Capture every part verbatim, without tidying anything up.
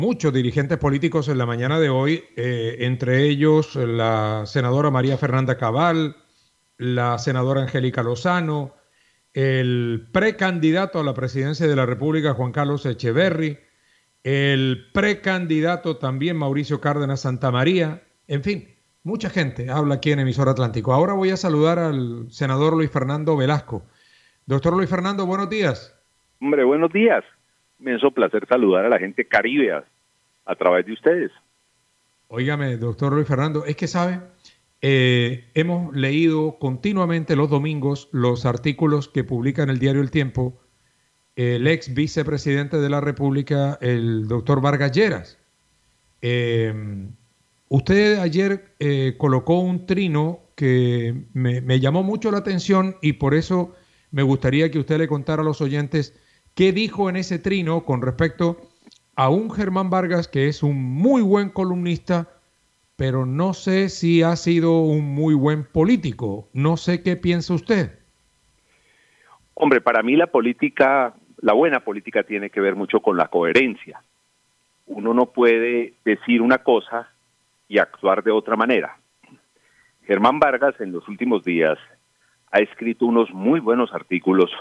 muchos dirigentes políticos en la mañana de hoy, eh, entre ellos la senadora María Fernanda Cabal, la senadora Angélica Lozano, el precandidato a la presidencia de la República Juan Carlos Echeverry, el precandidato también Mauricio Cárdenas Santamaría, en fin, mucha gente habla aquí en Emisor Atlántico. Ahora voy a saludar al senador Luis Fernando Velasco. Doctor Luis Fernando, buenos días. Hombre, buenos días. Inmenso placer saludar a la gente caribe a, a través de ustedes. Óigame, doctor Luis Fernando, es que sabe, eh, hemos leído continuamente los domingos los artículos que publica en el diario El Tiempo el ex vicepresidente de la República, el doctor Vargas Lleras. Eh, usted ayer eh, colocó un trino que me, me llamó mucho la atención y por eso me gustaría que usted le contara a los oyentes qué dijo en ese trino con respecto a un Germán Vargas que es un muy buen columnista, pero no sé si ha sido un muy buen político. No sé qué piensa usted. Hombre, para mí la política, la buena política tiene que ver mucho con la coherencia. Uno no puede decir una cosa y actuar de otra manera. Germán Vargas en los últimos días ha escrito unos muy buenos artículos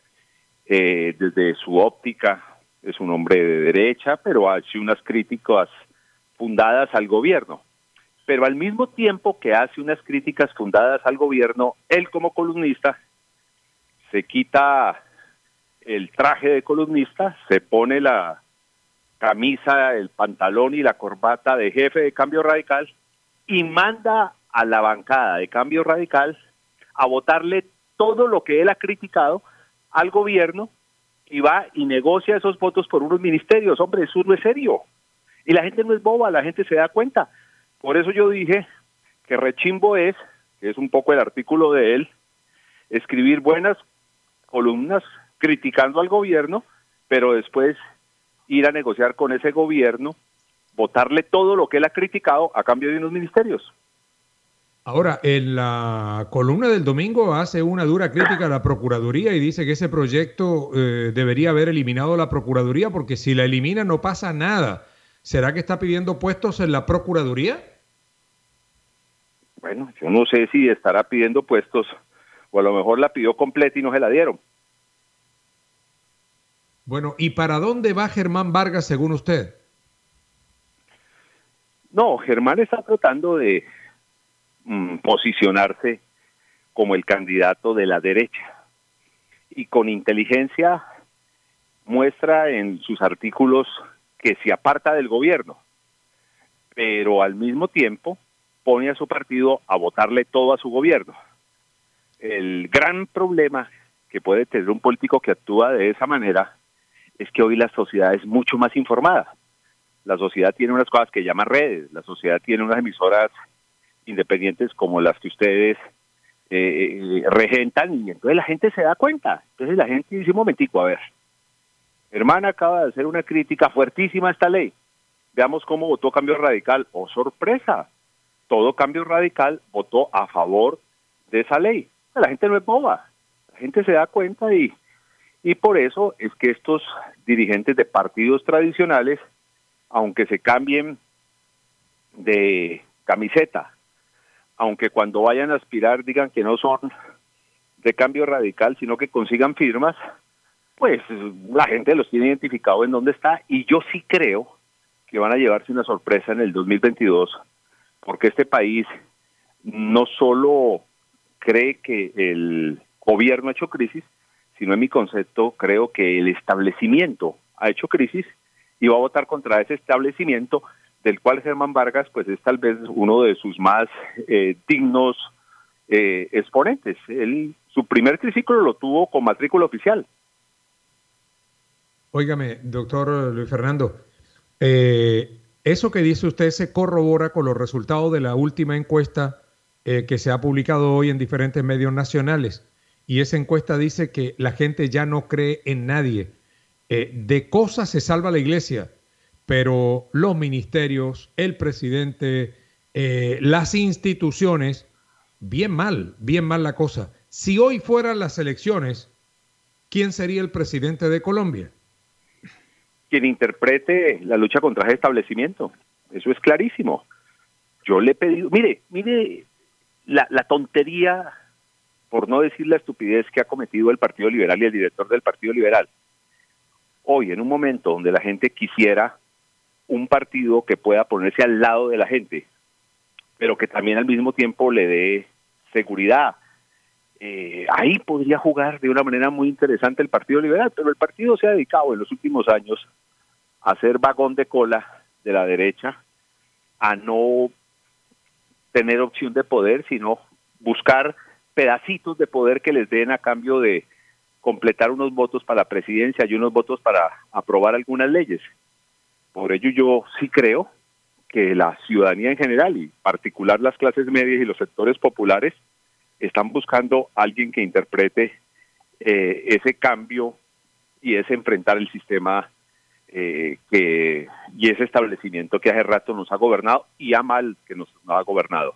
eh, desde su óptica. Es un hombre de derecha, pero hace unas críticas fundadas al gobierno. Pero al mismo tiempo que hace unas críticas fundadas al gobierno, él como columnista se quita el traje de columnista, se pone la camisa, el pantalón y la corbata de jefe de Cambio Radical y manda a la bancada de Cambio Radical a votarle todo lo que él ha criticado al gobierno y va y negocia esos votos por unos ministerios. Hombre, eso no es serio. Y la gente no es boba, la gente se da cuenta. Por eso yo dije que rechimbo es, que es un poco el artículo de él, escribir buenas columnas criticando al gobierno, pero después ir a negociar con ese gobierno, votarle todo lo que él ha criticado a cambio de unos ministerios. Ahora, en la columna del domingo hace una dura crítica a la Procuraduría y dice que ese proyecto eh, debería haber eliminado la Procuraduría porque si la elimina no pasa nada. ¿Será que está pidiendo puestos en la Procuraduría? Bueno, yo no sé si estará pidiendo puestos o a lo mejor la pidió completa y no se la dieron. Bueno, ¿y para dónde va Germán Vargas según usted? No, Germán está tratando de mm, posicionarse como el candidato de la derecha y con inteligencia muestra en sus artículos que se aparta del gobierno, pero al mismo tiempo pone a su partido a votarle todo a su gobierno. El gran problema que puede tener un político que actúa de esa manera es que hoy la sociedad es mucho más informada. La sociedad tiene unas cosas que llaman redes, la sociedad tiene unas emisoras independientes como las que ustedes eh, regentan y entonces la gente se da cuenta. Entonces la gente dice, un momentico, a ver, Germán acaba de hacer una crítica fuertísima a esta ley. Veamos cómo votó Cambio Radical. ¡Oh, sorpresa! Todo Cambio Radical votó a favor de esa ley. La gente no es boba. La gente se da cuenta y, y por eso es que estos dirigentes de partidos tradicionales, aunque se cambien de camiseta, aunque cuando vayan a aspirar digan que no son de Cambio Radical, sino que consigan firmas, pues la gente los tiene identificado en dónde está y yo sí creo que van a llevarse una sorpresa en el dos mil veintidós porque este país no solo cree que el gobierno ha hecho crisis, sino en mi concepto creo que el establecimiento ha hecho crisis y va a votar contra ese establecimiento del cual Germán Vargas pues es tal vez uno de sus más eh, dignos eh, exponentes. Él, su primer triciclo lo tuvo con matrícula oficial. Óigame, doctor Luis Fernando, eh, eso que dice usted se corrobora con los resultados de la última encuesta eh, que se ha publicado hoy en diferentes medios nacionales. Y esa encuesta dice que la gente ya no cree en nadie. Eh, de cosas se salva la iglesia, pero los ministerios, el presidente, eh, las instituciones, bien mal, bien mal la cosa. Si hoy fueran las elecciones, ¿quién sería el presidente de Colombia? quien interprete la lucha contra ese establecimiento. Eso es clarísimo. Yo le he pedido, mire, mire la, la tontería, por no decir la estupidez que ha cometido el Partido Liberal y el director del Partido Liberal. Hoy, en un momento donde la gente quisiera un partido que pueda ponerse al lado de la gente, pero que también al mismo tiempo le dé seguridad, eh, ahí podría jugar de una manera muy interesante el Partido Liberal, pero el partido se ha dedicado en los últimos años a ser vagón de cola de la derecha, a no tener opción de poder, sino buscar pedacitos de poder que les den a cambio de completar unos votos para la presidencia y unos votos para aprobar algunas leyes. Por ello yo sí creo que la ciudadanía en general, y en particular las clases medias y los sectores populares, están buscando a alguien que interprete eh, ese cambio y ese enfrentar el sistema eh, que y ese establecimiento que hace rato nos ha gobernado y a mal que nos ha gobernado.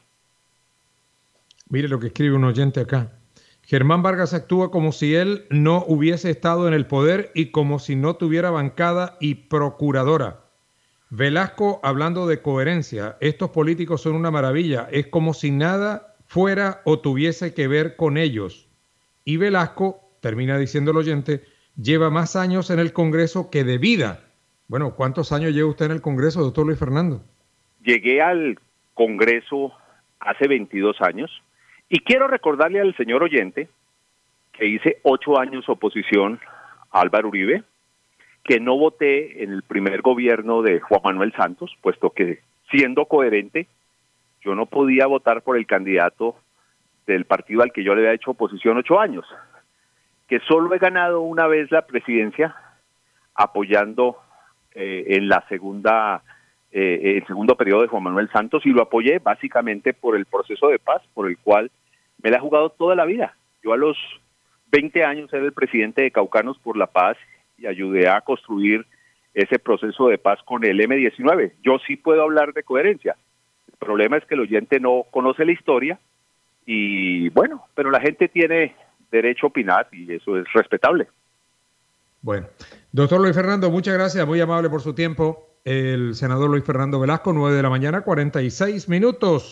Mire lo que escribe un oyente acá. Germán Vargas actúa como si él no hubiese estado en el poder y como si no tuviera bancada y procuradora. Velasco hablando de coherencia. Estos políticos son una maravilla. Es como si nada fuera o tuviese que ver con ellos. Y Velasco, termina diciendo el oyente, lleva más años en el Congreso que de vida. Bueno, ¿cuántos años lleva usted en el Congreso, doctor Luis Fernando? Llegué al Congreso hace veintidós años y quiero recordarle al señor oyente que hice ocho años oposición a Álvaro Uribe, que no voté en el primer gobierno de Juan Manuel Santos, puesto que siendo coherente, yo no podía votar por el candidato del partido al que yo le había hecho oposición ocho años, que solo he ganado una vez la presidencia apoyando eh, en la segunda, eh, el segundo periodo de Juan Manuel Santos, y lo apoyé básicamente por el proceso de paz, por el cual me la he jugado toda la vida. Yo a los veinte años era el presidente de Caucanos por la Paz y ayudé a construir ese proceso de paz con el eme diecinueve. Yo sí puedo hablar de coherencia. El problema es que el oyente no conoce la historia y bueno, pero la gente tiene derecho a opinar y eso es respetable. Bueno, doctor Luis Fernando, muchas gracias, muy amable por su tiempo. El senador Luis Fernando Velasco, nueve de la mañana, cuarenta y seis minutos.